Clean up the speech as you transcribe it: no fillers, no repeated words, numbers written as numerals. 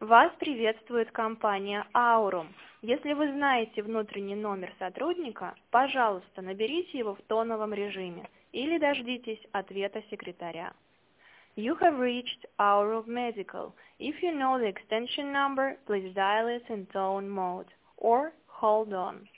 Вас приветствует компания Aurum. Если вы знаете внутренний номер сотрудника, пожалуйста, наберите его в тоновом режиме или дождитесь ответа секретаря. You have reached Aurum Medical. If you know the extension number, please dial it in tone mode or hold on.